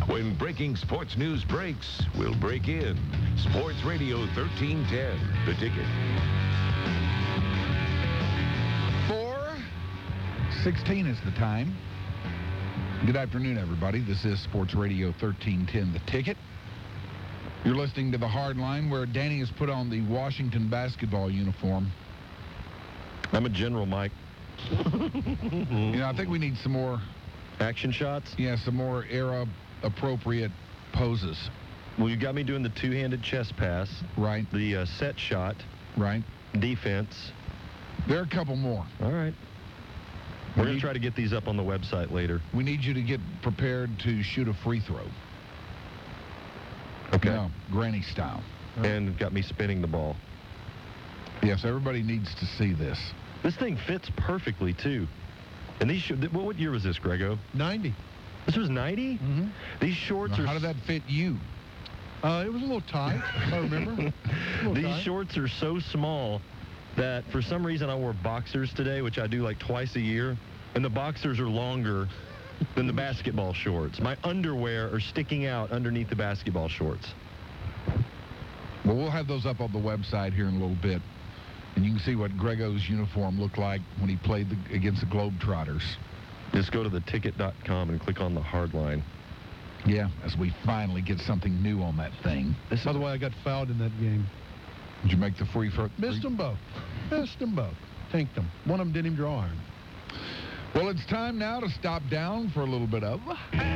When breaking sports news breaks, we'll break in. Sports Radio 1310, The Ticket. 4:16 is the time. Good afternoon, everybody. This is Sports Radio 1310, The Ticket. You're listening to The Hard Line, where Danny has put on the Washington basketball uniform. I'm a general, Mike. I think we need some more action shots. Yeah, some more era-appropriate poses. Well, you got me doing the two-handed chest pass. Right. The set shot. Right. Defense. There are a couple more. All right. We're going to try to get these up on the website later. We need you to get prepared to shoot a free throw. Okay. No, granny style. And got me spinning the ball. Yes, everybody needs to see this. This thing fits perfectly, too. And these what year was this, Grego? 90. This was 90? Mm-hmm. These shorts How did that fit you? It was a little tight, if I remember. These shorts are so small that for some reason I wore boxers today, which I do like twice a year, and the boxers are longer than the basketball shorts. My underwear are sticking out underneath the basketball shorts. Well, we'll have those up on the website here in a little bit, and you can see what Grego's uniform looked like when he played against the Globetrotters. Just go to theticket.com and click on the hard line. Yeah, as we finally get something new on that thing. By the way, I got fouled in that game. Did you make the free throw? Missed them both. Tanked them. One of them didn't even draw iron. Well, it's time now to stop down for a little bit of...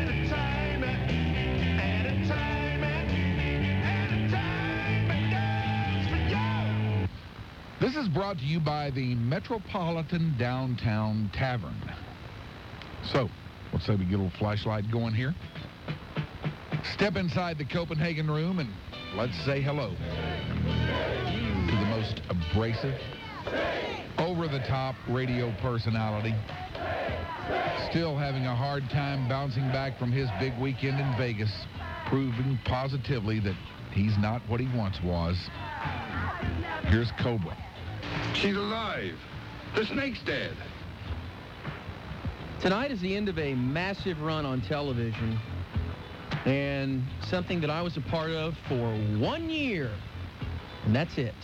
This is brought to you by the Metropolitan Downtown Tavern. So, let's say we get a little flashlight going here. Step inside the Copenhagen room and let's say hello to the most abrasive, over-the-top radio personality. Still having a hard time bouncing back from his big weekend in Vegas, proving positively that he's not what he once was. Here's Cobra. She's alive. The snake's dead. Tonight is the end of a massive run on television, and something that I was a part of for 1 year, and that's it.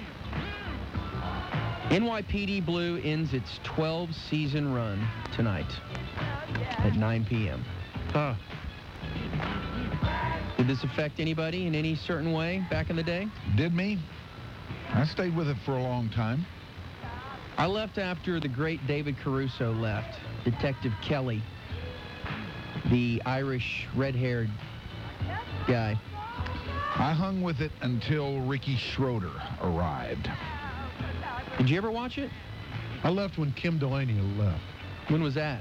NYPD Blue ends its 12-season run tonight at 9 p.m. Did this affect anybody in any certain way back in the day? Did me. I stayed with it for a long time. I left after the great David Caruso left. Detective Kelly, the Irish red-haired guy. I hung with it until Ricky Schroeder arrived. Did you ever watch it? I left when Kim Delaney left. When was that?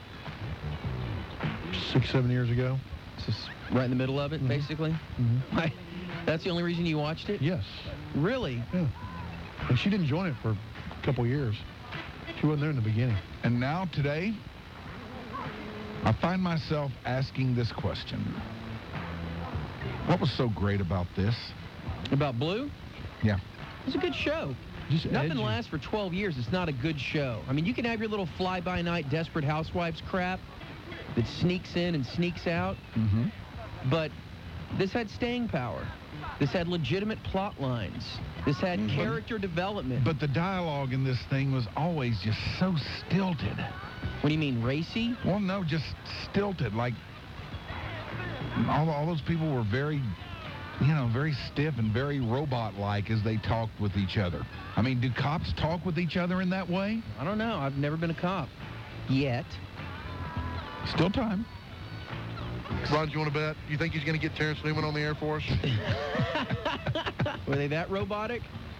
6, 7 years ago. Just right in the middle of it, basically? Mm-hmm. That's the only reason you watched it? Yes. Really? Yeah. And she didn't join it for a couple years. She wasn't there in the beginning. And now, today, I find myself asking this question. What was so great about this? About Blue? Yeah. It was a good show. Nothing lasts for 12 years. It's not a good show. I mean, you can have your little fly-by-night Desperate Housewives crap that sneaks in and sneaks out. Mm-hmm. But this had staying power. This had legitimate plot lines. This had character development. But the dialogue in this thing was always just so stilted. What do you mean, racy? Well, no, just stilted. Like, all those people were very, very stiff and very robot-like as they talked with each other. I mean, do cops talk with each other in that way? I don't know. I've never been a cop. Yet. Still time. Ron, do you want to bet? You think he's going to get Terrence Newman on the Air Force? Were they that robotic?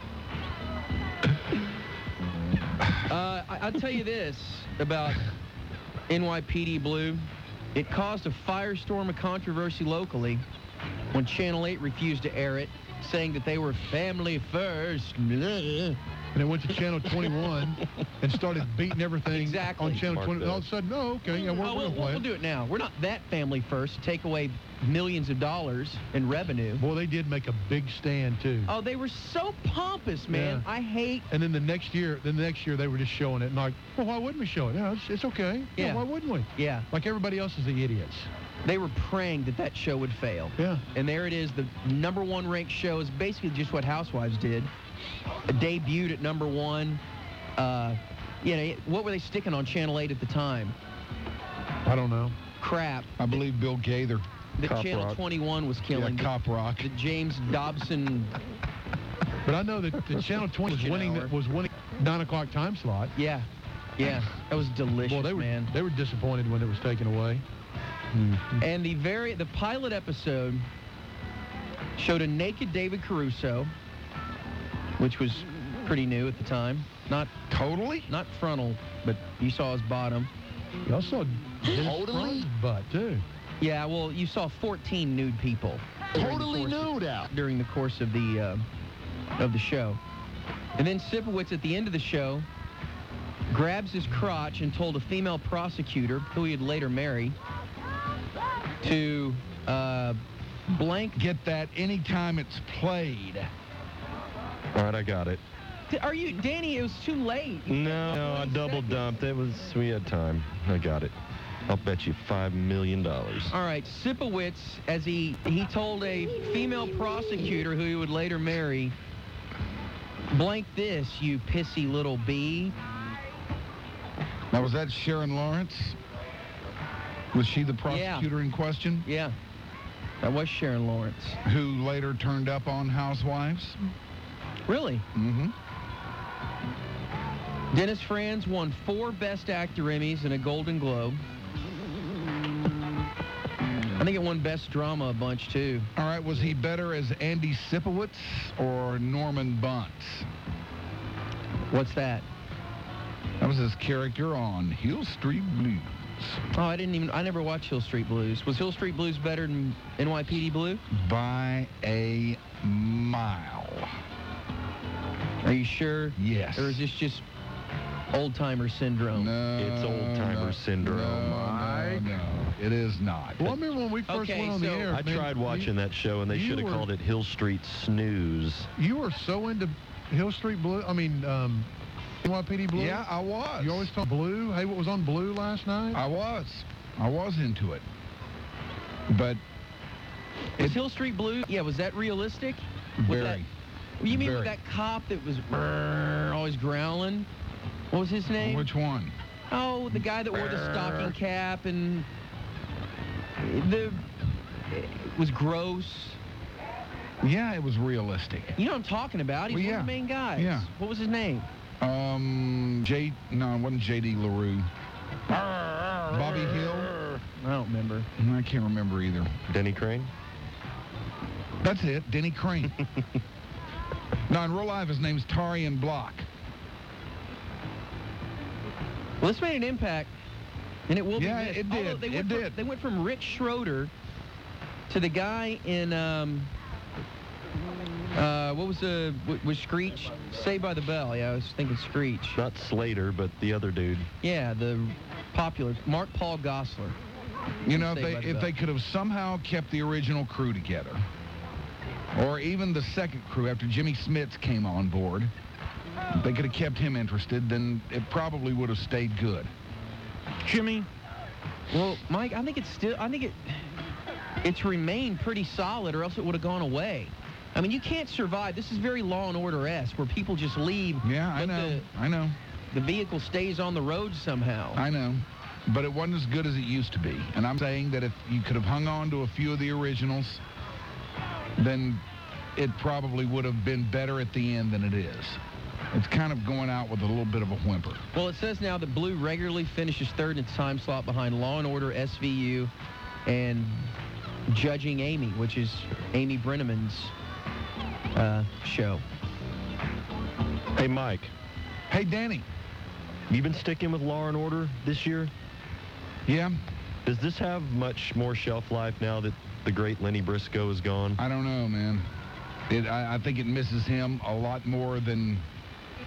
I'll tell you this about NYPD Blue. It caused a firestorm of controversy locally when Channel 8 refused to air it, saying that they were family first. and it went to Channel 21 and started beating everything Exactly. on Channel Mark 20. that. And all of a sudden, no, okay, yeah, we're going to play we'll it. do it now. We're not that family first. Take away millions of dollars in revenue. Boy, they did make a big stand, too. Oh, they were so pompous, man. Yeah. I hate. And then the next year they were just showing it. And like, well, why wouldn't we show it? Yeah, it's okay. Yeah. Why wouldn't we? Yeah. Like everybody else is the idiots. They were praying that show would fail. Yeah. And there it is. The number one ranked show is basically just what Housewives did. It debuted at number one. What were they sticking on Channel 8 at the time? I don't know. Crap. I believe Bill Gaither. That Cop Channel Rock. 21 was killing. Yeah, Cop Rock. The James Dobson. But I know that the Channel 20 was winning 9 o'clock time slot. Yeah. Yeah. That was delicious, Boy, man. they were disappointed when it was taken away. And the pilot episode showed a naked David Caruso, which was pretty new at the time. Not frontal, but you saw his bottom. You also saw Dennis butt, too. Yeah, well, you saw 14 nude people. During the course of the show. And then Sipowicz at the end of the show grabs his crotch and told a female prosecutor, who he would later marry, to blank. Get that anytime it's played. All right, I got it. Are you, Danny? It was too late. No, I double dumped. We had time. I got it. I'll bet you $5 million. All right, Sipowicz, as he told a female prosecutor who he would later marry, blank this, you pissy little bee. Now, was that Sharon Lawrence? Was she the prosecutor in question? Yeah, that was Sharon Lawrence. Who later turned up on Housewives? Really? Mm-hmm. Dennis Franz won 4 Best Actor Emmys and a Golden Globe. I think it won Best Drama a bunch, too. All right, was he better as Andy Sipowicz or Norman Bunce? What's that? That was his character on Hill Street Blues. Oh, I never watched Hill Street Blues. Was Hill Street Blues better than NYPD Blue? By a mile. Are you sure? Yes. Or is this just old-timer syndrome? No. It's old-timer syndrome. No, it is not. Well, I remember when we first went on the air. I tried watching that show, and they should have called it Hill Street Snooze. You were so into Hill Street Blue. NYPD Blue? Yeah, I was. You always talk Blue? Hey, what was on Blue last night? I was into it. But Was Hill Street Blue? Yeah, was that realistic? Very. You mean Very. with that cop that was always growling? What was his name? Which one? Oh, the guy that wore the stocking cap and it was gross. Yeah, it was realistic. You know what I'm talking about? He's Well, one yeah. of the main guys. Yeah. What was his name? No, it wasn't J.D. LaRue. Bobby Hill? I don't remember. I can't remember either. Denny Crane? That's it, Denny Crane. No, in real life, his name's Tarian Block. Well, this made an impact, and it will be Yeah, missed. it did. Although they went from Rick Schroeder to the guy in was Screech? Saved by the Bell. Yeah, I was thinking Screech. Not Slater, but the other dude. Yeah, the popular Mark Paul Gosselaar. You know, Saved by the if Bell. they could have somehow kept the original crew together, or even the second crew after Jimmy Smits came on board, if they could have kept him interested, then it probably would have stayed good. Jimmy. Well, Mike, I think it's remained pretty solid, or else it would have gone away. I mean, you can't survive. This is very Law and Order-esque, where people just leave. Yeah, I know. The vehicle stays on the road somehow. I know. But it wasn't as good as it used to be. And I'm saying that if you could have hung on to a few of the originals, then it probably would have been better at the end than it is. It's kind of going out with a little bit of a whimper. Well, it says now that Blue regularly finishes third in its time slot behind Law and Order, SVU, and Judging Amy, which is Amy Brenneman's show. Hey, Mike. Hey, Danny. You been sticking with Law and Order this year? Yeah? Does this have much more shelf life now that the great Lenny Briscoe is gone? I don't know, man. I think it misses him a lot more than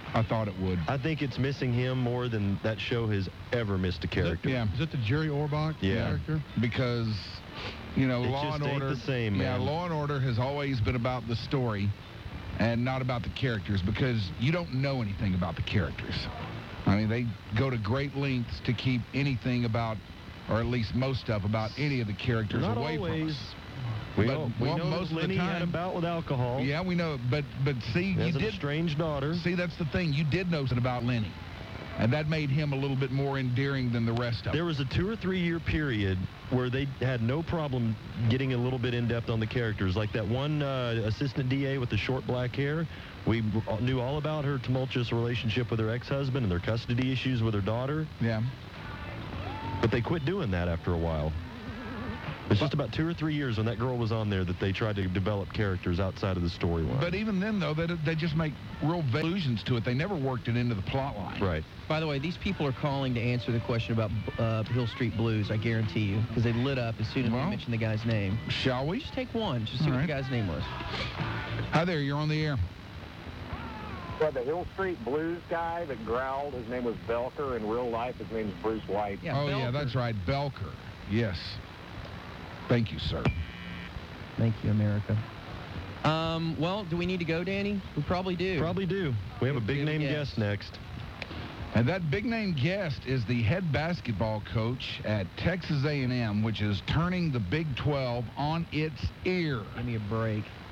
I thought it would. I think it's missing him more than that show has ever missed a character. Yeah. Is it the Jerry Orbach character? Because, you know, It Law just and ain't Order. the same, Yeah, man. Law and Order has always been about the story and not about the characters because you don't know anything about the characters. I mean, they go to great lengths to keep anything about, or at least most stuff about any of the characters Not away from always. us. We But know most of the Lenny had a time- bout with alcohol. Yeah, we know, but see, He you has a did. strange daughter. See, that's the thing. You did know something about Lenny, and that made him a little bit more endearing than the rest of them. There was a 2 or 3 year period where they had no problem getting a little bit in depth on the characters. Like that one assistant DA with the short black hair. We knew all about her tumultuous relationship with her ex-husband and their custody issues with her daughter. Yeah. But they quit doing that after a while. It's just about 2 or 3 years when that girl was on there that they tried to develop characters outside of the storyline. But even then, though, they just make real allusions to it. They never worked it into the plot line. Right. By the way, these people are calling to answer the question about Hill Street Blues, I guarantee you, because they lit up as soon as we Well, mentioned the guy's name. Shall we? Just take one, just see All what right. the guy's name was. Hi there, you're on the air. Well, the Hill Street Blues guy that growled, his name was Belker. In real life, his name is Bruce White. Yeah, Oh, yeah, Belker. that's right. Belker. Yes. Thank you, sir. Thank you, America. Well, do we need to go, Danny? We probably do. Probably do. We have a big name Yes. guest next. And that big-name guest is the head basketball coach at Texas A&M, which is turning the Big 12 on its ear. Give me a break.